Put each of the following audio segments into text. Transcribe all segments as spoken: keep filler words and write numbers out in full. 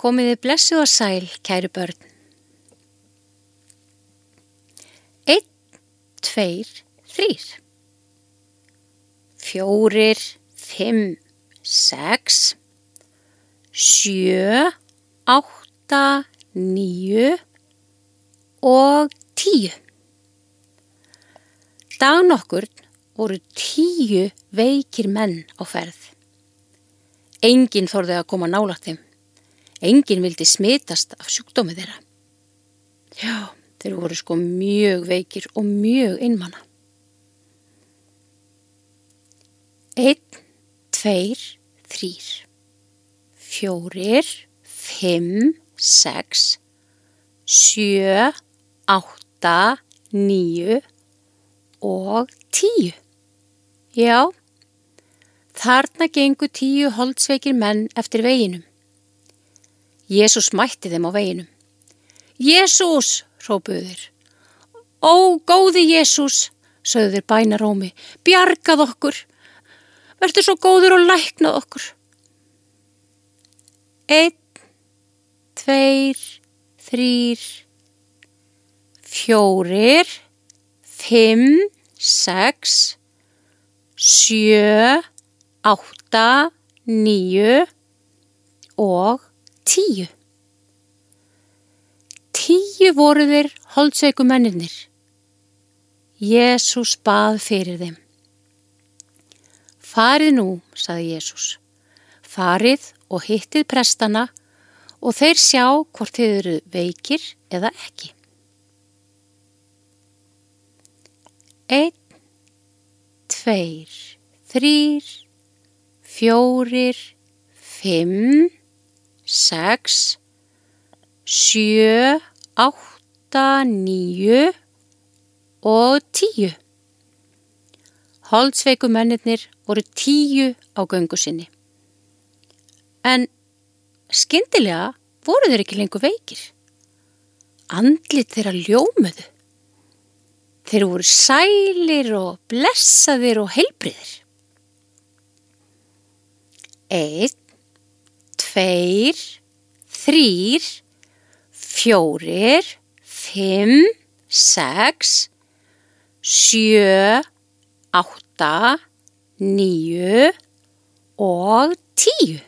Komið þið blessuð og sæl, kæru börn. Einn, tveir, þrír. Fjórir, fimm, sex, sjö, átta, níu og tíu. Dag nokkurn voru tíu veikir menn á ferð. Enginn þorði að koma nálægt þeim. Enginn vildi smitast af sjúkdómi þeirra. Já, þeir voru sko mjög veikir og mjög einmana. Einn, tveir, þrír. Fjórir, fimm, sex, sjö, átta, níu og tíu. Já, þarna gengu tíu holdsveikir menn eftir veginum. Jesús mætti þeim á veginum. Jesús, hrópuðu þeir. Ó, góði Jesús, sögðu þeir bænarómi, bjargað okkur. Vertu svo góður og læknað okkur. Einn, tveir, þrír, fjórir, fimm, sex, sjö, átta, níu og tíu. Tíu voru þeir holdsveiku mennirnir. Jesús bað fyrir þeim. Farið nú, sagði Jesús. Farið og hittið prestana og þeir sjá hvort þið eru veikir eða ekki. Einn, tveir, þrír, fjórir, fimm, sex, sjö, átta, níu og tíu. Holdsveiku mennirnir voru tíu á göngu sinni. En skyndilega voru þeir ekki lengur veikir. Andlit þeirra ljómuðu. Þeir voru sælir og blessaðir og heilbrigðir. Einn, tveir, þrír, fjórir, fimm, sex, sjö, átta, níu og tíu.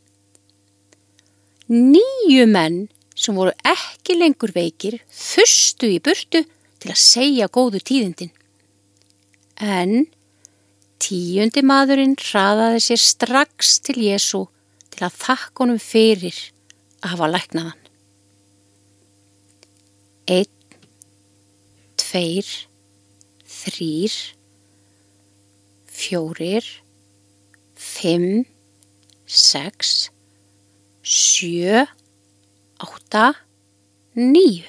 Níu menn sem voru ekki lengur veikir þustu í burtu til að segja góðu tíðindin. En tíundi maðurinn hraðaði sér strax til Jesú til að þakka honum fyrir að hafa læknað hann. Einn, tveir, þrír, fjórir, fimm, sex, sjö, átta, níu.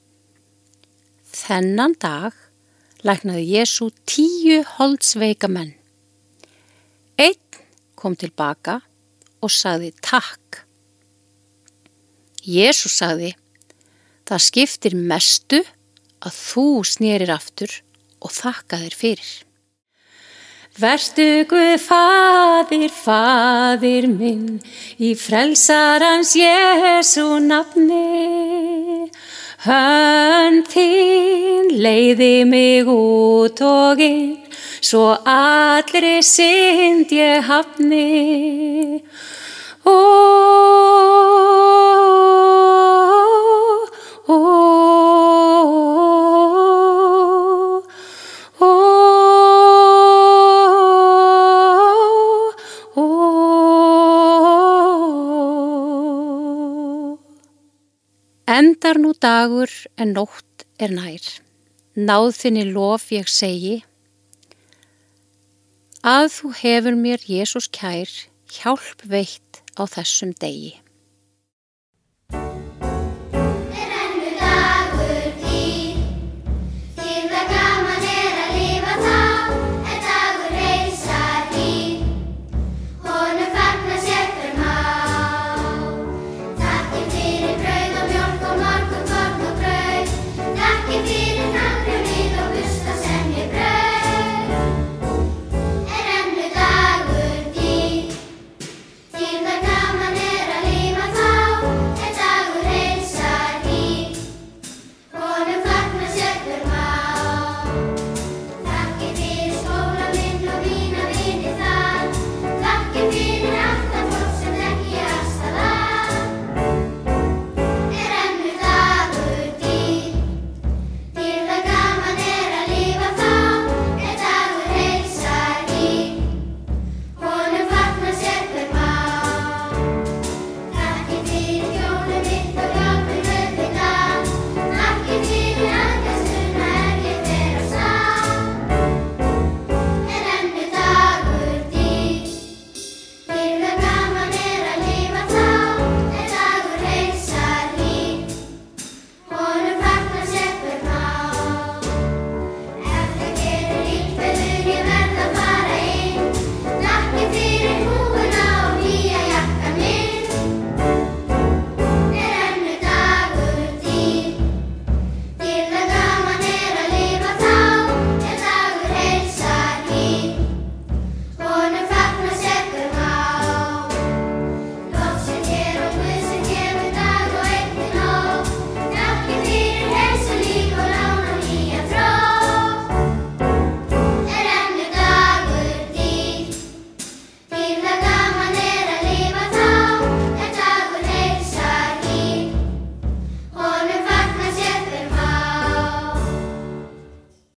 Þennan dag læknaði Jesú tíu holdsveika menn. Einn kom tilbaka og sagði takk. Jesús sagði, það skiptir mestu að þú snerir aftur og þakka þér fyrir. Vertu Guð faðir, faðir minn, í frelsarans Jesú nafni. Hönd þín leiði mig út og inn, svo allri synd ég hafni. Ó, ó, ó, ó, ó. Endar nú dagur en nótt er nær. Náð þinni lof ég segi, að þú hefur mér, Jesús kær, hjálp veitt á þessum degi.